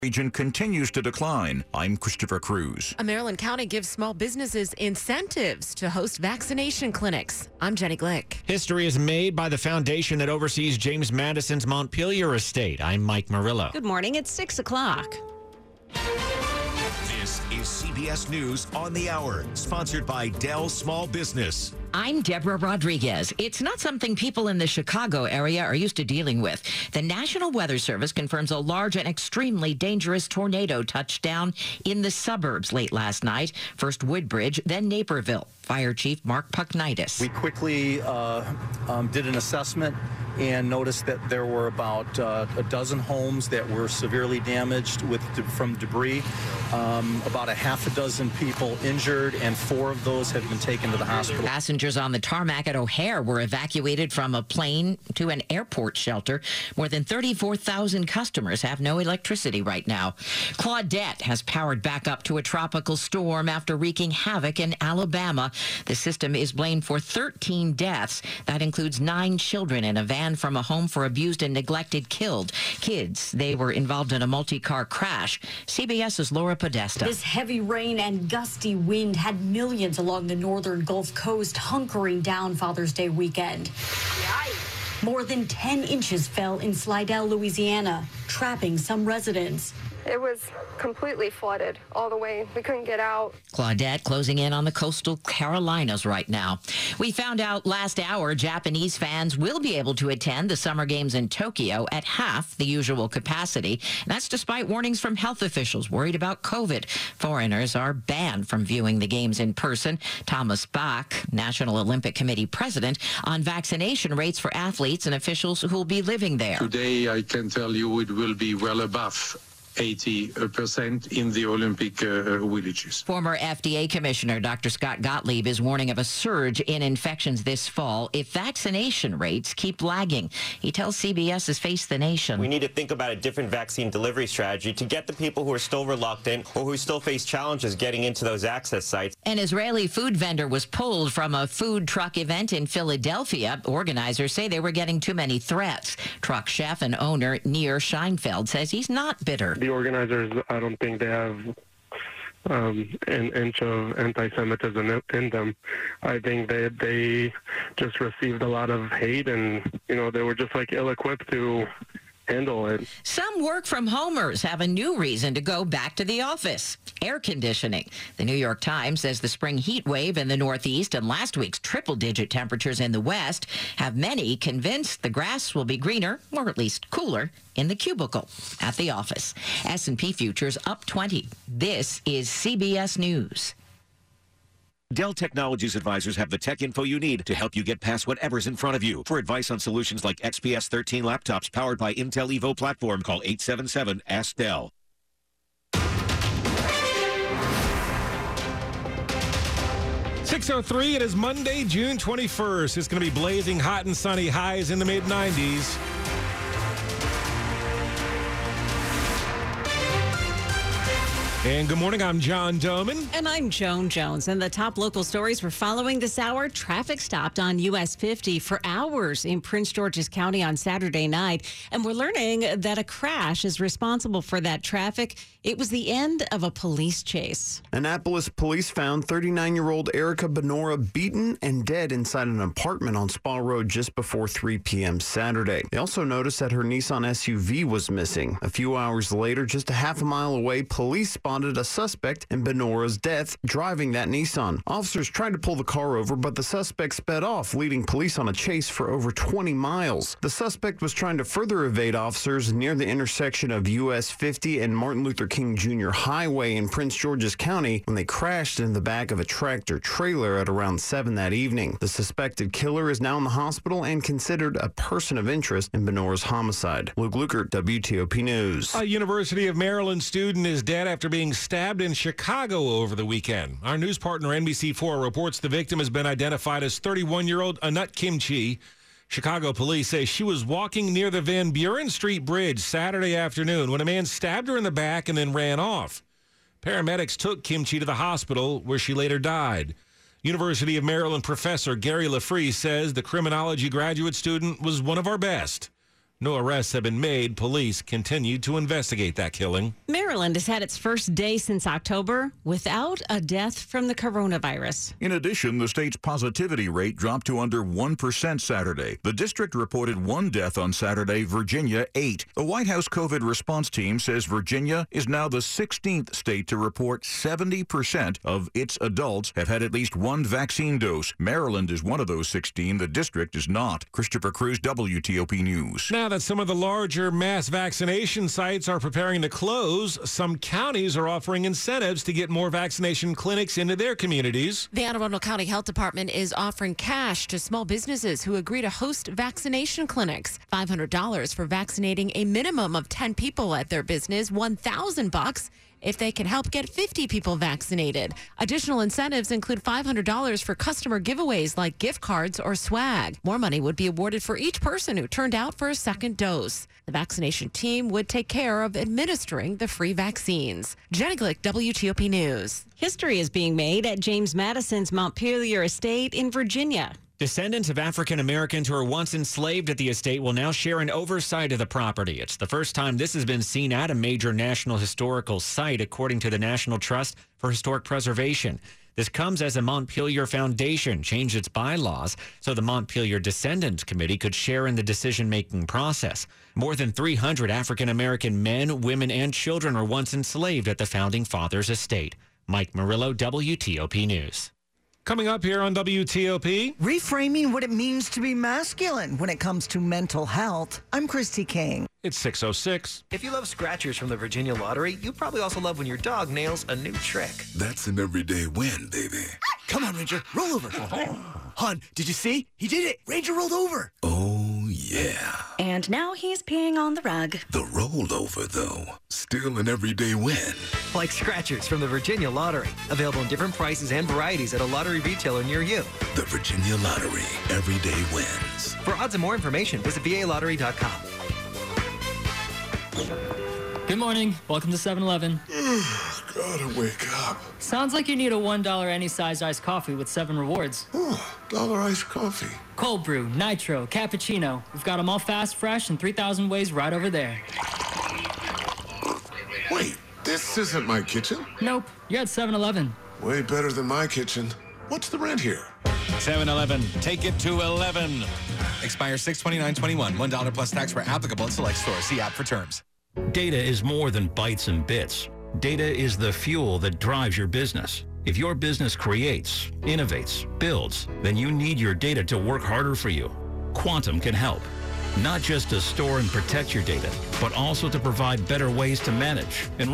region continues to decline. I'm Christopher Cruz. A Maryland county gives small businesses incentives to host vaccination clinics. I'm Jenny Glick. History is made by the foundation that oversees James Madison's Montpelier estate. I'm Mike Murillo. Good morning. It's 6 o'clock. This is CBS News on the Hour, sponsored by Dell Small Business. I'm Deborah Rodriguez. It's not something people in the Chicago area are used to dealing with. The National Weather Service confirms a large and extremely dangerous tornado touched down in the suburbs late last night. First Woodbridge, then Naperville. Fire Chief Mark Pucknitis. We quickly did an assessment and noticed that there were about a dozen homes that were severely damaged from debris. About a half a dozen people injured, and 4 of those have been taken to the hospital. Passengers on the tarmac at O'Hare were evacuated from a plane to an airport shelter. More than 34,000 customers have no electricity right now. Claudette has powered back up to a tropical storm after wreaking havoc in Alabama. The system is blamed for 13 deaths. That includes 9 children in a van from a home for abused and neglected kids. They were involved in a multi-car crash. CBS's Laura Podesta. This heavy rain and gusty wind had millions along the northern Gulf Coast hunkering down Father's Day weekend. Yikes. More than 10 inches fell in Slidell, Louisiana, trapping some residents. It was completely flooded all the way. We couldn't get out. Claudette closing in on the coastal Carolinas right now. We found out last hour Japanese fans will be able to attend the Summer Games in Tokyo at half the usual capacity. That's despite warnings from health officials worried about COVID. Foreigners are banned from viewing the games in person. Thomas Bach, National Olympic Committee president, on vaccination rates for athletes and officials who will be living there. Today, I can tell you it will be well above 80% in the Olympic villages. Former FDA Commissioner Dr. Scott Gottlieb is warning of a surge in infections this fall if vaccination rates keep lagging. He tells CBS's Face the Nation. We need to think about a different vaccine delivery strategy to get the people who are still reluctant or who still face challenges getting into those access sites. An Israeli food vendor was pulled from a food truck event in Philadelphia. Organizers say they were getting too many threats. Truck chef and owner Nir Scheinfeld says he's not bitter. The organizers, I don't think they have an inch of anti-Semitism in them. I think that they just received a lot of hate, and they were just ill-equipped to handle it. Some work-from-homers have a new reason to go back to the office: air conditioning. The New York Times says the spring heat wave in the Northeast and last week's triple-digit temperatures in the West have many convinced the grass will be greener, or at least cooler, in the cubicle at the office. S&P futures up 20. This is CBS News. Dell Technologies advisors have the tech info you need to help you get past whatever's in front of you. For advice on solutions like XPS 13 laptops powered by Intel Evo platform, call 877-ASK-DELL. 6:03. It is Monday, June 21st. It's going to be blazing hot and sunny, highs in the mid-90s. And good morning, I'm John Doman. And I'm Joan Jones. And the top local stories we're following this hour: traffic stopped on US 50 for hours in Prince George's County on Saturday night. And we're learning that a crash is responsible for that traffic. It was the end of a police chase. Annapolis police found 39-year-old Erica Benora beaten and dead inside an apartment on Spa Road just before 3 p.m. Saturday. They also noticed that her Nissan SUV was missing. A few hours later, just a half a mile away, police spotted a suspect in Benora's death driving that Nissan. Officers tried to pull the car over, but the suspect sped off, leading police on a chase for over 20 miles. The suspect was trying to further evade officers near the intersection of US 50 and Martin Luther King Jr. Highway in Prince George's County when they crashed in the back of a tractor trailer at around 7 that evening. The suspected killer is now in the hospital and considered a person of interest in Benora's homicide. Luke Lukert, WTOP News. A University of Maryland student is dead after being stabbed in Chicago over the weekend. Our news partner NBC4 reports the victim has been identified as 31-year-old Anut Kimchi. Chicago police say she was walking near the Van Buren Street Bridge Saturday afternoon when a man stabbed her in the back and then ran off. Paramedics took Kimchi to the hospital, where she later died. University of Maryland professor Gary LaFree says the criminology graduate student was one of our best. No arrests have been made. Police continue to investigate that killing. Maryland has had its first day since October without a death from the coronavirus. In addition, the state's positivity rate dropped to under 1% Saturday. The district reported 1 death on Saturday, Virginia 8. The White House COVID response team says Virginia is now the 16th state to report 70% of its adults have had at least 1 vaccine dose. Maryland is one of those 16. The district is not. Christopher Cruz, WTOP News. Now that some of the larger mass vaccination sites are preparing to close, some counties are offering incentives to get more vaccination clinics into their communities. The Anne Arundel County Health Department is offering cash to small businesses who agree to host vaccination clinics. $500 for vaccinating a minimum of 10 people at their business, $1,000 if they can help get 50 people vaccinated. Additional incentives include $500 for customer giveaways like gift cards or swag. More money would be awarded for each person who turned out for a second dose. The vaccination team would take care of administering the free vaccines. Jenny Glick, WTOP News. History is being made at James Madison's Montpelier estate in Virginia. Descendants of African Americans who were once enslaved at the estate will now share an oversight of the property. It's the first time this has been seen at a major national historical site, according to the National Trust for Historic Preservation. This comes as the Montpelier Foundation changed its bylaws so the Montpelier Descendants Committee could share in the decision-making process. More than 300 African American men, women, and children were once enslaved at the Founding Fathers' estate. Mike Murillo, WTOP News. Coming up here on WTOP. Reframing what it means to be masculine when it comes to mental health. I'm Christy King. It's 6:06. If you love scratchers from the Virginia Lottery, you probably also love when your dog nails a new trick. That's an everyday win, baby. Come on, Ranger, roll over. Hon, did you see? He did it. Ranger rolled over. Oh, yeah. And now he's peeing on the rug. The rollover, though, still an everyday win. Like scratchers from the Virginia Lottery. Available in different prices and varieties at a lottery retailer near you. The Virginia Lottery. Everyday wins. For odds and more information, visit VALottery.com. Good morning. Welcome to 7-Eleven. Gotta wake up. Sounds like you need a $1 any size iced coffee with 7 rewards. Dollar iced coffee. Cold brew, nitro, cappuccino. We've got them all fast, fresh, and 3,000 ways right over there. Wait, this isn't my kitchen? Nope. You're at 7-Eleven. Way better than my kitchen. What's the rent here? 7-Eleven. Take it to 11. Expires 6/29/21. $1 plus tax for applicable at select stores. See app for terms. Data is more than bytes and bits. Data is the fuel that drives your business. If your business creates, innovates, builds, then you need your data to work harder for you. Quantum can help. Not just to store and protect your data, but also to provide better ways to manage and